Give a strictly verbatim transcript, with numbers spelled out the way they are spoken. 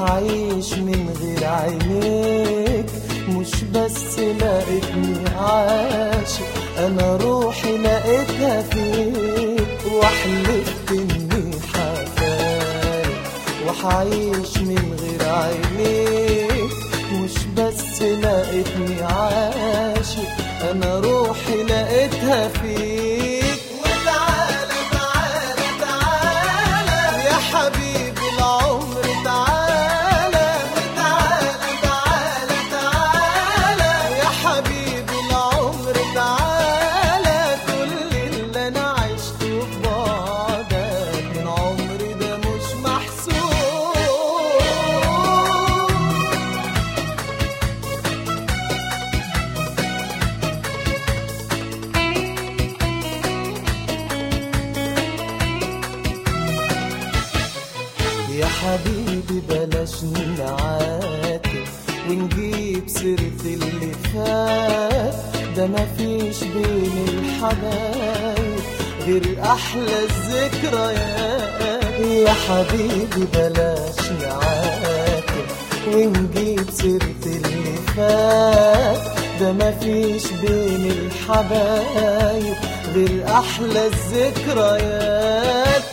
وحعيش من غير عينيك. مش بس لقيتني عاشق، انا روحي لقيتها فيك، وحلفت اني حفارق وحعيش من غير عينيك. مش بس لقيتني عاشق، انا روحي لقيتها فيك. وتعالى تعالى تعالى يا حبيبي العمر، تعالى وتعالى تعالى تعالى يا حبيبي العمر، تعالى. كل اللي انا عشته في بعدك من عمري ده مش محسوب. يا حبيبي بلاش نعاتب ونجيب سيرة اللي فات، ده مفيش بين الحبايب غير أحلى الذكريات. يا حبيبي بلاش نعاتب ونجيب سيرة اللي فات، ده مفيش بين الحبايب غير أحلى الذكريات.